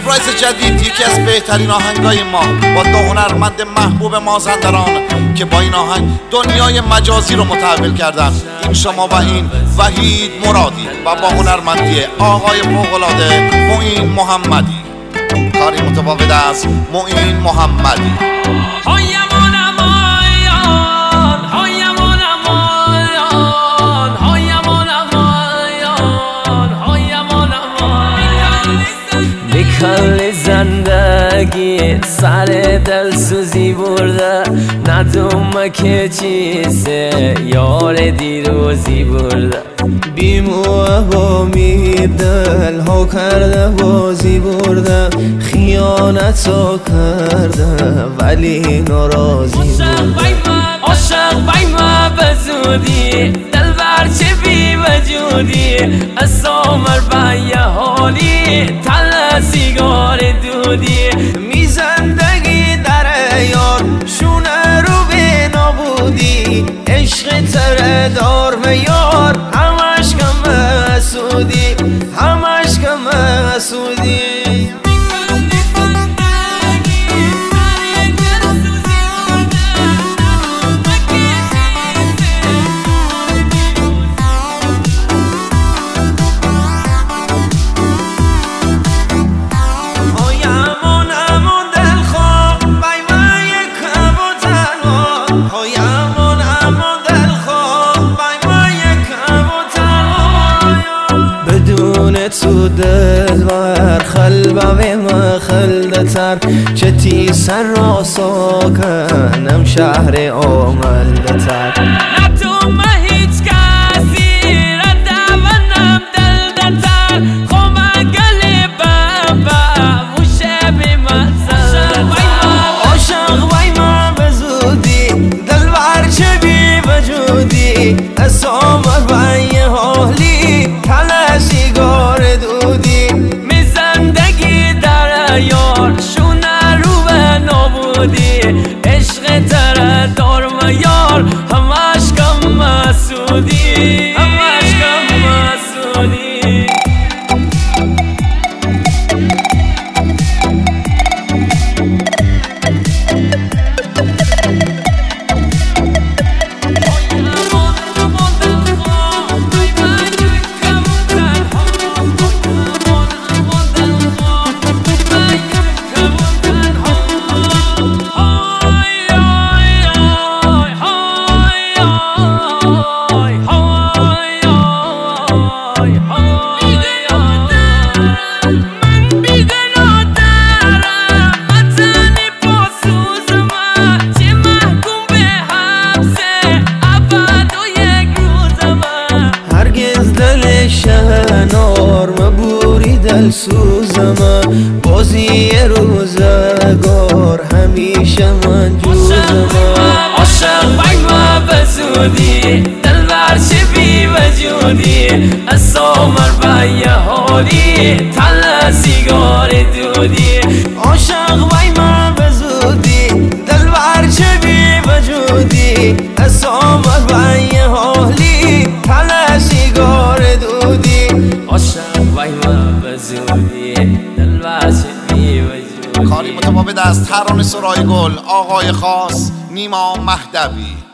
سورپرایز جدید، یکی از بهترین آهنگای ما با دو هنرمند محبوب مازندران که با این آهنگ دنیای مجازی رو متحول کردن. این شما و این وحید مرادی و با هنرمندی آقای فوق‌العاده معین محمدی. کاری متفاوت از معین محمدی. کل زندگی سر دل سوزی برده، ندوم که چیزه یار دیروزی برده. بیموه و مید دل ها کرده بازی برده، خیانت ها کرده ولی ناراضی برده. عاشق بای ما بزودی، دل برچه بی وجودی، از عمر بای حالی تل سیگار دودی. می زندگی در یار شونه رو به نابودی، عشق تره دار و یار همش کم حسودی، همش کم حسودی. تو دل بر خلبه ما خلدتر، چه تی سر را ساکنم شهر آملدتر. نتو ما هیچ کسی را دوانم دلدتر، خوما گلی بابا موشه بی مزر. عاشق بای ما بزودی، دل برچه بی وجودی، از عمر بای حالی تل سیگار دودی. می زندگی در یار شونه رو به نابودی، عشق تره دار و یار همش کم مسودی، همش کم مسودی. شهنار مبوری دل سوزم، بازی روزگار همیشه من جوزم. عاشق بای ما بزودی، دل برچه بی وجودی، از عمر بای حالی تل سیگار دودی. عاشق بای ما بزودی، دل برچه بی وجودی، از عمر بای حالی تل سیگار دودی. عاشق بای ما بزودی، دل برچه بی وجودی. کاری متفاوت از ترانه سرای گل آقای خاص نیما مهدوی.